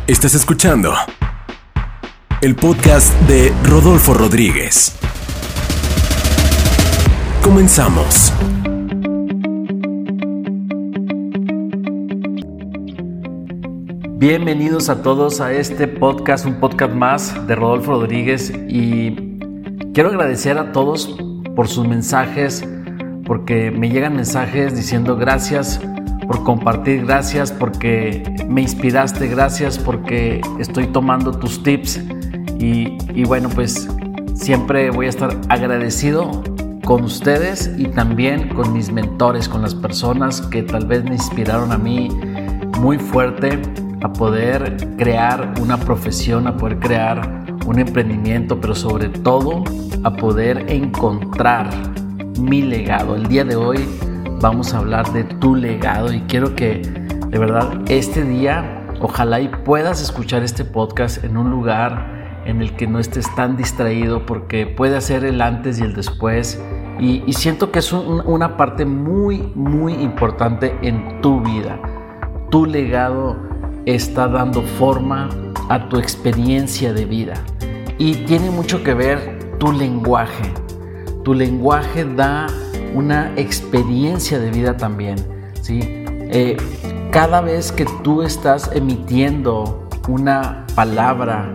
Estás escuchando el podcast de Rodolfo Rodríguez. Comenzamos. Bienvenidos a todos a este podcast, un podcast más de Rodolfo Rodríguez, y quiero agradecer a todos por sus mensajes, porque me llegan mensajes diciendo gracias por compartir, gracias porque me inspiraste, gracias porque estoy tomando tus tips y bueno, pues siempre voy a estar agradecido con ustedes y también con mis mentores, con las personas que tal vez me inspiraron a mí muy fuerte a poder crear una profesión, a poder crear un emprendimiento, pero sobre todo a poder encontrar mi legado. El día de hoy vamos a hablar de tu legado y quiero que de verdad este día ojalá y puedas escuchar este podcast en un lugar en el que no estés tan distraído, porque puede hacer el antes y el después y siento que es una parte muy importante en tu vida. Tu legado está dando forma a tu experiencia de vida y tiene mucho que ver tu lenguaje. Tu lenguaje da una experiencia de vida también, ¿sí? Cada vez que tú estás emitiendo una palabra,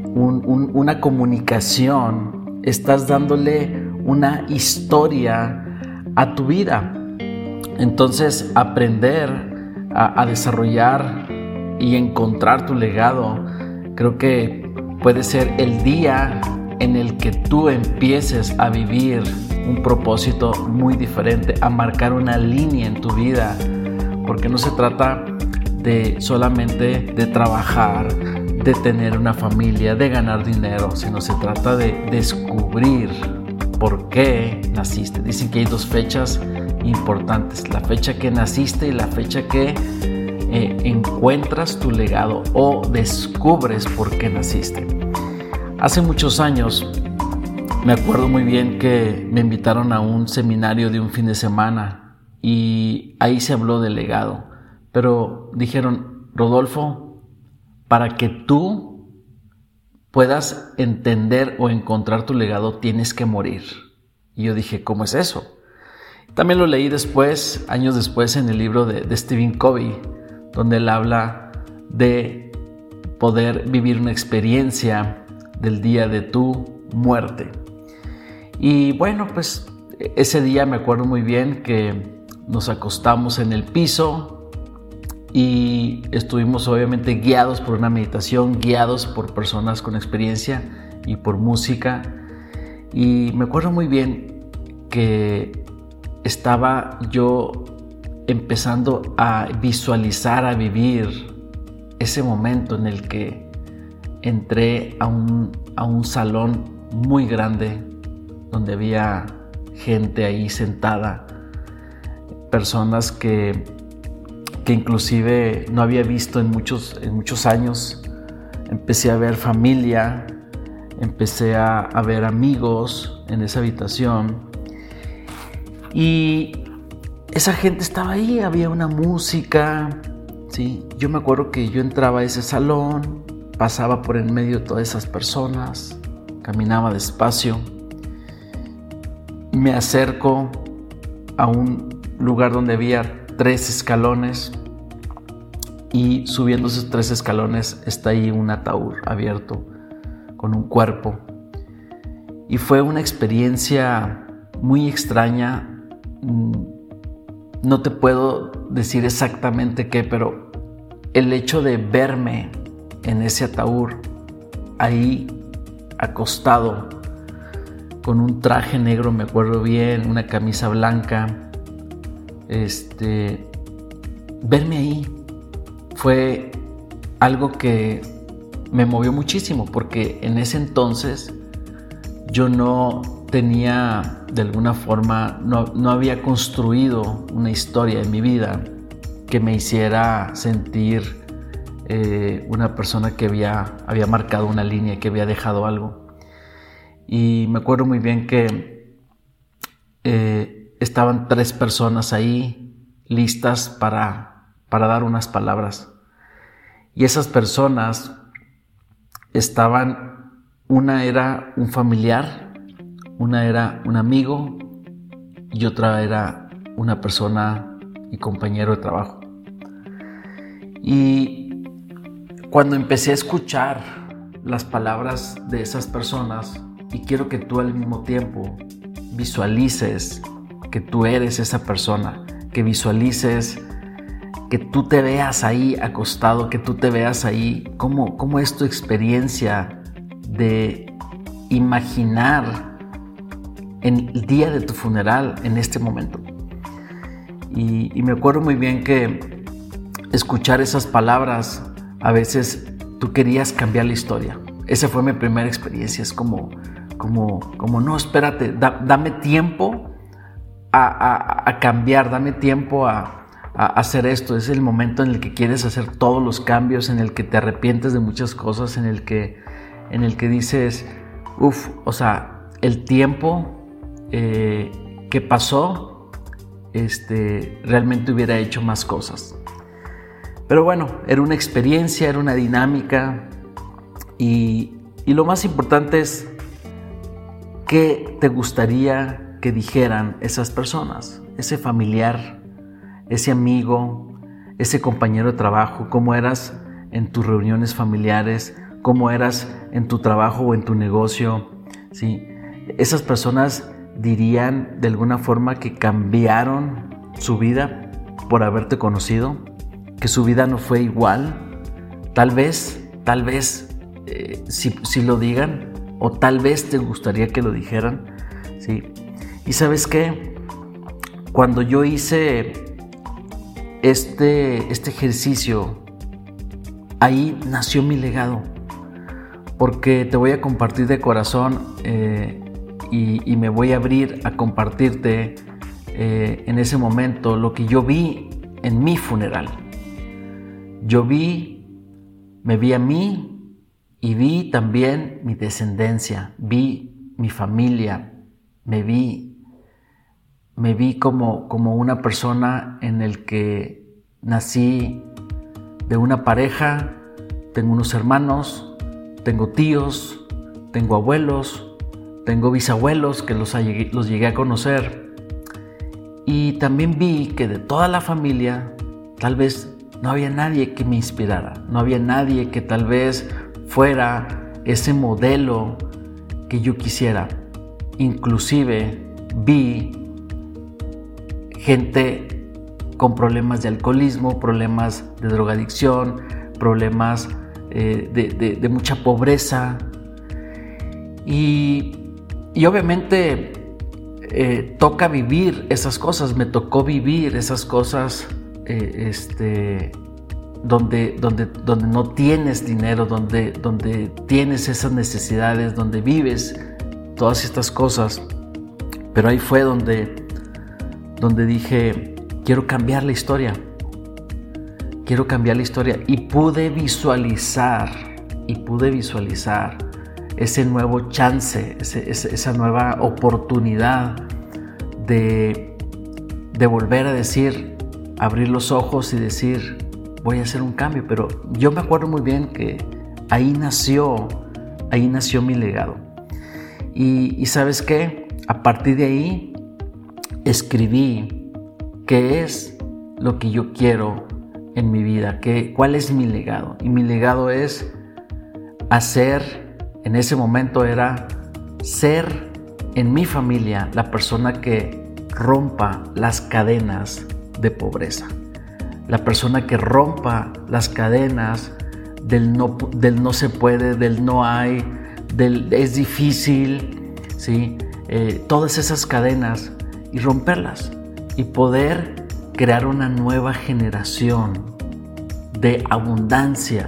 una comunicación, estás dándole una historia a tu vida. Entonces, aprender a desarrollar y encontrar tu legado, creo que puede ser el día en el que tú empieces a vivir un propósito muy diferente, a marcar una línea en tu vida, porque no se trata de solamente de trabajar, de tener una familia, de ganar dinero, sino se trata de descubrir por qué naciste. Dicen que hay dos fechas importantes: la fecha que naciste y la fecha que encuentras tu legado o descubres por qué naciste. Hace muchos años me acuerdo muy bien que me invitaron a un seminario de un fin de semana y ahí se habló de legado, pero dijeron: Rodolfo, para que tú puedas entender o encontrar tu legado tienes que morir. Y yo dije: ¿cómo es eso? También lo leí después, años después, en el libro de Stephen Covey, donde él habla de poder vivir una experiencia del día de tu muerte. Y bueno, pues ese día me acuerdo muy bien que nos acostamos en el piso y estuvimos obviamente guiados por una meditación, guiados por personas con experiencia y por música. Y me acuerdo muy bien que estaba yo empezando a visualizar, a vivir ese momento en el que entré a un salón muy grande donde había gente ahí sentada, personas que inclusive no había visto en muchos años. Empecé a ver familia, empecé a ver amigos en esa habitación y esa gente estaba ahí, había una música, ¿sí? Yo me acuerdo que yo entraba a ese salón, pasaba por en medio de todas esas personas, caminaba despacio, me acerco a un lugar donde había 3 escalones y subiendo esos 3 escalones está ahí un ataúd abierto con un cuerpo. Y fue una experiencia muy extraña. No te puedo decir exactamente qué, pero el hecho de verme en ese ataúd, ahí acostado, con un traje negro, me acuerdo bien, una camisa blanca, verme ahí fue algo que me movió muchísimo, porque en ese entonces yo no tenía, de alguna forma, no había construido una historia en mi vida que me hiciera sentir una persona que había marcado una línea, que había dejado algo. Y me acuerdo muy bien que estaban 3 personas ahí listas para dar unas palabras. Y esas personas una era un familiar, una era un amigo y otra era una persona y compañero de trabajo. Y cuando empecé a escuchar las palabras de esas personas, y quiero que tú al mismo tiempo visualices que tú eres esa persona, que visualices que tú te veas ahí acostado, que tú te veas ahí, cómo es tu experiencia de imaginar en el día de tu funeral en este momento. Y me acuerdo muy bien que escuchar esas palabras, a veces tú querías cambiar la historia. Esa fue mi primera experiencia. Es como no, espérate, dame tiempo a cambiar, dame tiempo a hacer esto. Es el momento en el que quieres hacer todos los cambios, en el que te arrepientes de muchas cosas, en el que dices, el tiempo que pasó, realmente hubiera hecho más cosas. Pero bueno, era una experiencia, era una dinámica, y lo más importante es qué te gustaría que dijeran esas personas, ese familiar, ese amigo, ese compañero de trabajo, cómo eras en tus reuniones familiares, cómo eras en tu trabajo o en tu negocio, ¿sí? Esas personas dirían de alguna forma que cambiaron su vida por haberte conocido, que su vida no fue igual. Tal vez, si lo digan, o tal vez te gustaría que lo dijeran, ¿sí? Y ¿sabes qué? Cuando yo hice este ejercicio, ahí nació mi legado, porque te voy a compartir de corazón y me voy a abrir a compartirte en ese momento lo que yo vi en mi funeral. Me vi a mí y vi también mi descendencia, vi mi familia, me vi como una persona en el que nací de una pareja, tengo unos hermanos, tengo tíos, tengo abuelos, tengo bisabuelos que los llegué a conocer, y también vi que de toda la familia tal vez no había nadie que me inspirara, no había nadie que tal vez fuera ese modelo que yo quisiera. Inclusive vi gente con problemas de alcoholismo, problemas de drogadicción, problemas de mucha pobreza, y obviamente toca vivir esas cosas. Me tocó vivir esas cosas donde no tienes dinero, donde tienes esas necesidades, donde vives todas estas cosas. Pero ahí fue donde dije, quiero cambiar la historia, y pude visualizar ese nuevo chance, esa nueva oportunidad de volver a decir, abrir los ojos y decir, voy a hacer un cambio. Pero yo me acuerdo muy bien que ahí nació mi legado. Y ¿sabes qué? A partir de ahí escribí qué es lo que yo quiero en mi vida, cuál es mi legado. Y mi legado es en ese momento era ser en mi familia la persona que rompa las cadenas de pobreza, la persona que rompa las cadenas del no se puede, del no hay, del es difícil, ¿sí? Todas esas cadenas, y romperlas y poder crear una nueva generación de abundancia,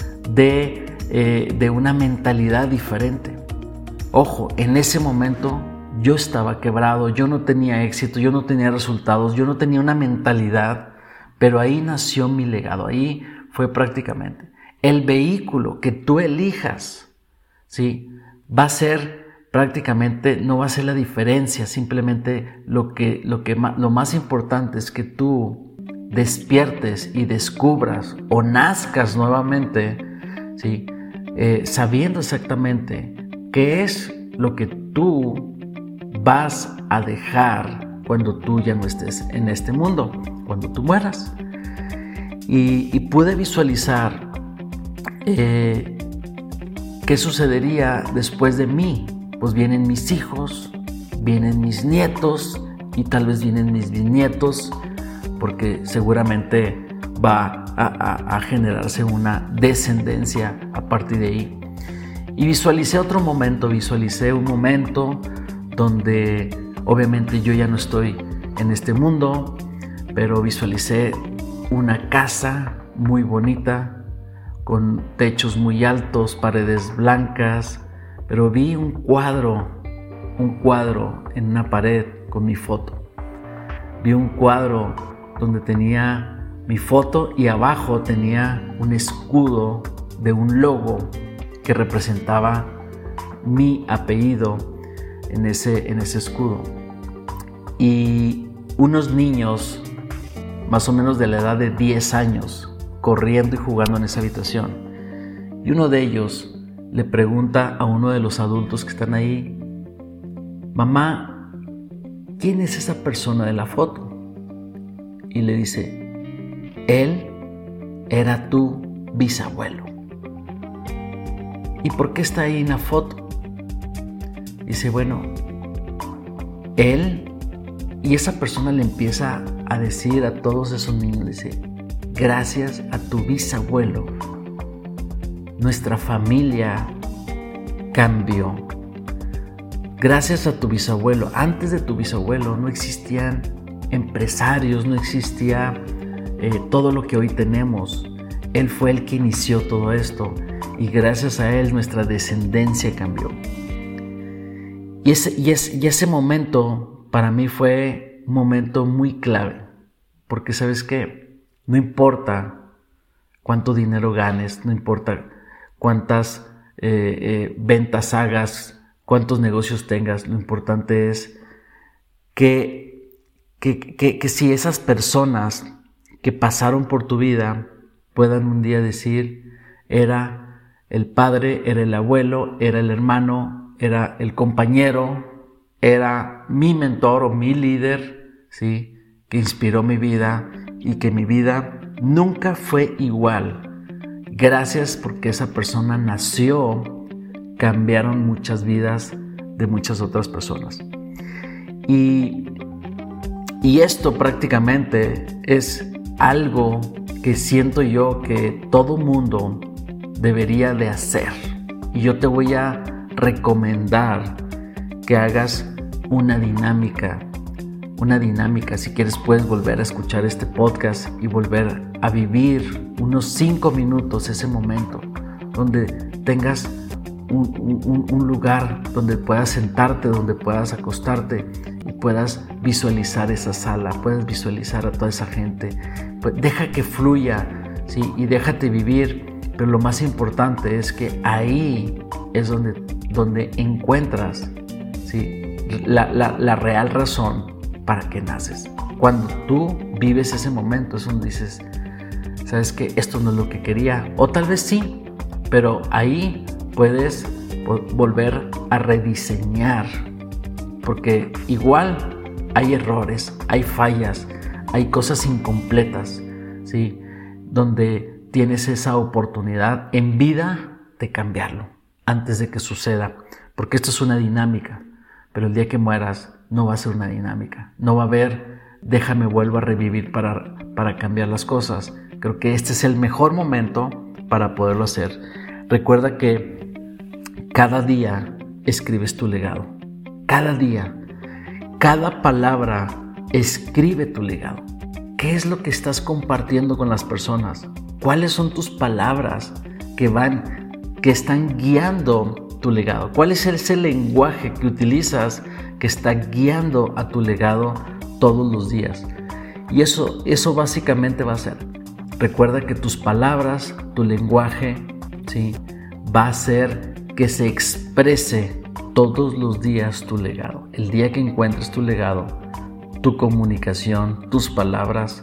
de una mentalidad diferente. Ojo, en ese momento yo estaba quebrado, yo no tenía éxito, yo no tenía resultados, yo no tenía una mentalidad, pero ahí nació mi legado. Ahí fue prácticamente el vehículo que tú elijas, ¿sí? Va a ser prácticamente, no va a ser la diferencia. Simplemente lo más importante es que tú despiertes y descubras o nazcas nuevamente, ¿sí? Sabiendo exactamente qué es lo que tú vas a dejar cuando tú ya no estés en este mundo, cuando tú mueras. Y pude visualizar qué sucedería después de mí. Pues vienen mis hijos, vienen mis nietos y tal vez vienen mis bisnietos, porque seguramente va a generarse una descendencia a partir de ahí. Y visualicé un momento donde obviamente yo ya no estoy en este mundo, pero visualicé una casa muy bonita, con techos muy altos, paredes blancas, pero vi un cuadro en una pared con mi foto. Vi un cuadro donde tenía mi foto y abajo tenía un escudo de un logo que representaba mi apellido en ese escudo. Y unos niños, más o menos de la edad de 10 años, corriendo y jugando en esa habitación. Y uno de ellos le pregunta a uno de los adultos que están ahí: mamá, ¿quién es esa persona de la foto? Y le dice: él era tu bisabuelo. ¿Y por qué está ahí en la foto? Dice: bueno, él, y esa persona le empieza a decir a todos esos niños, dice: gracias a tu bisabuelo, nuestra familia cambió. Gracias a tu bisabuelo. Antes de tu bisabuelo no existían empresarios, no existía todo lo que hoy tenemos. Él fue el que inició todo esto y gracias a él nuestra descendencia cambió. Y ese momento para mí fue un momento muy clave, porque ¿sabes qué? No importa cuánto dinero ganes, no importa cuántas ventas hagas, cuántos negocios tengas, lo importante es que si esas personas que pasaron por tu vida puedan un día decir: era el padre, era el abuelo, era el hermano, era el compañero, era mi mentor o mi líder, ¿sí? Que inspiró mi vida y que mi vida nunca fue igual. Gracias porque esa persona nació, cambiaron muchas vidas de muchas otras personas. Y esto prácticamente es algo que siento yo que todo mundo debería de hacer. Y yo te voy a recomendar que hagas una dinámica. Si quieres puedes volver a escuchar este podcast y volver a vivir unos 5 minutos ese momento donde tengas un lugar donde puedas sentarte, donde puedas acostarte y puedas visualizar esa sala, puedas visualizar a toda esa gente. Pues deja que fluya, ¿sí? Y déjate vivir, pero lo más importante es que ahí es donde encuentras, ¿sí? la real razón para que naces. Cuando tú vives ese momento es donde dices: ¿sabes qué? Esto no es lo que quería, o tal vez sí, pero ahí puedes volver a rediseñar, porque igual hay errores, hay fallas, hay cosas incompletas, ¿sí? Donde tienes esa oportunidad en vida de cambiarlo antes de que suceda, porque esto es una dinámica, pero el día que mueras no va a ser una dinámica, no va a haber déjame vuelvo a revivir para cambiar las cosas. Creo que este es el mejor momento para poderlo hacer. Recuerda que cada día escribes tu legado. Cada día, cada palabra escribe tu legado. ¿Qué es lo que estás compartiendo con las personas? ¿Cuáles son tus palabras que están guiando tu legado? ¿Cuál es ese lenguaje que utilizas que está guiando a tu legado todos los días? Y eso básicamente va a ser. Recuerda que tus palabras, tu lenguaje, ¿sí? Va a hacer que se exprese todos los días tu legado. El día que encuentres tu legado, tu comunicación, tus palabras,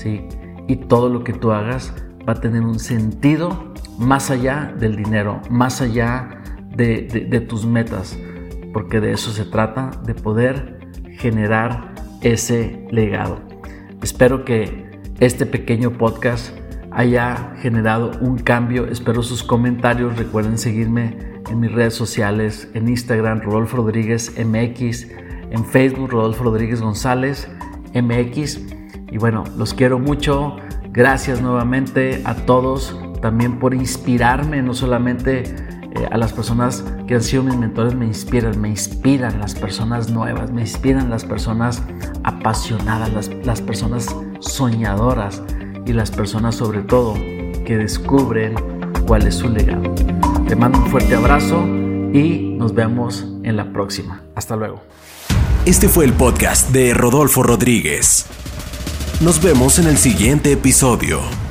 ¿sí? Y todo lo que tú hagas va a tener un sentido más allá del dinero, más allá de tus metas, porque de eso se trata, de poder generar ese legado. Espero que este pequeño podcast haya generado un cambio. Espero sus comentarios. Recuerden seguirme en mis redes sociales, en Instagram, Rodolfo Rodríguez MX, en Facebook, Rodolfo Rodríguez González MX. Y bueno, los quiero mucho. Gracias nuevamente a todos también por inspirarme, no solamente a las personas que han sido mis mentores, me inspiran las personas nuevas, me inspiran las personas apasionadas, las personas soñadoras y las personas sobre todo que descubren cuál es su legado. Te mando un fuerte abrazo y nos vemos en la próxima. Hasta luego. Este fue el podcast de Rodolfo Rodríguez. Nos vemos en el siguiente episodio.